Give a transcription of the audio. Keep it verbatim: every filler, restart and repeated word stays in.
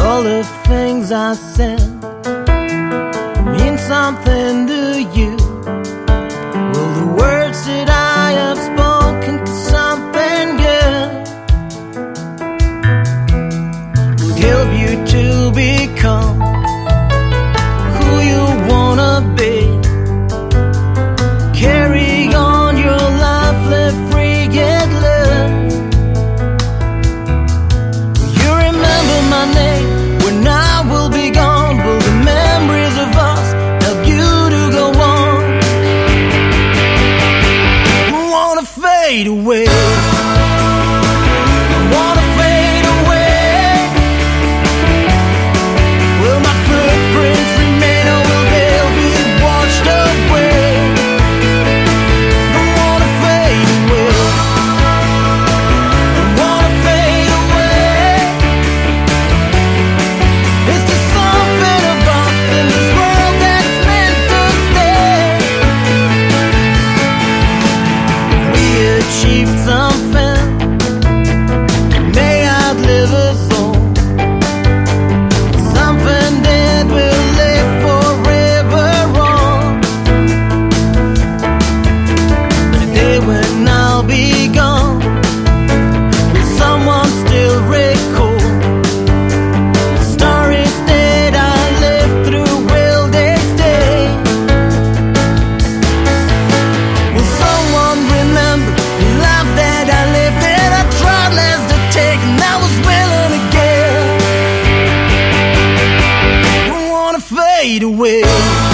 all the things I said mean something to you? Will the words that I have spoken to something good will help you to become who you wanna be? Carry on your life, live free, get love. Will you remember my name when I will be gone? Will the memories of us help you to go on? I wanna fade away. I wanna fade away. Will my footprints remain or will they be washed away? I wanna fade away. I wanna fade away. Is there something of us in this world that's meant to stay? If we achieve something, may outlive us all. Something that will live forever on. But a day when I'll be gone, will someone still recall the stories that I lived through? Will they stay? Will someone remember the life that I lived, that I tried less to take and I was willing to give? I wanna fade away.